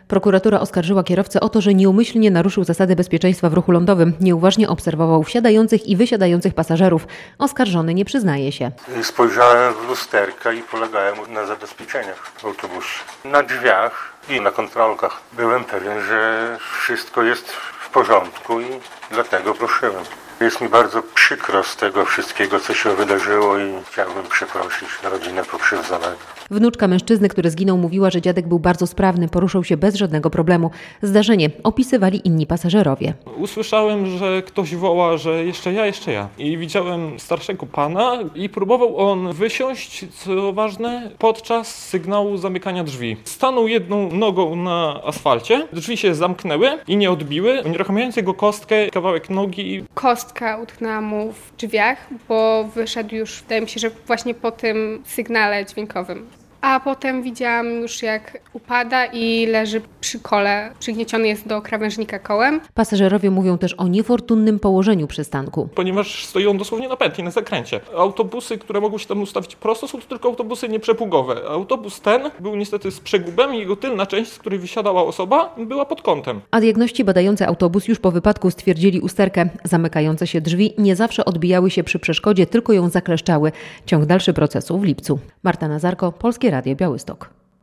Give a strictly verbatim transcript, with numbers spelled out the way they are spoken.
Prokuratura oskarżyła kierowcę o to, że nieumyślnie naruszył zasady bezpieczeństwa w ruchu lądowym. Nieuważnie obserwował wsiadających i wysiadających pasażerów. Oskarżony nie przyznaje się. Spojrzałem w lusterka i polegałem na zabezpieczeniach autobusu. Na drzwiach i na kontrolkach byłem pewien, że wszystko jest w porządku i dlatego ruszyłem. Jest mi bardzo przykro z tego wszystkiego, co się wydarzyło i chciałbym przeprosić rodzinę pokrzywdzonego. Wnuczka mężczyzny, który zginął, mówiła, że dziadek był bardzo sprawny, poruszał się bez żadnego problemu. Zdarzenie opisywali inni pasażerowie. Usłyszałem, że ktoś woła, że jeszcze ja, jeszcze ja. I widziałem starszego pana i próbował on wysiąść, co ważne, podczas sygnału zamykania drzwi. Stanął jedną nogą na asfalcie, drzwi się zamknęły i nie odbiły. Unieruchamiając jego kostkę, kawałek nogi. Kostka utknęła mu w drzwiach, bo wyszedł już, wydaje mi się, że właśnie po tym sygnale dźwiękowym. A potem widziałam już, jak upada i leży przy kole, przygnieciony jest do krawężnika kołem. Pasażerowie mówią też o niefortunnym położeniu przystanku. Ponieważ stoją dosłownie na pętli, na zakręcie. Autobusy, które mogły się tam ustawić prosto, są to tylko autobusy nieprzepługowe. Autobus ten był niestety z przegubem i jego tylna część, z której wysiadała osoba, była pod kątem. A diagności badający autobus już po wypadku stwierdzili usterkę. Zamykające się drzwi nie zawsze odbijały się przy przeszkodzie, tylko ją zakleszczały. Ciąg dalszy procesu w lipcu. Marta Nazarko, Polskie Radio Białystok.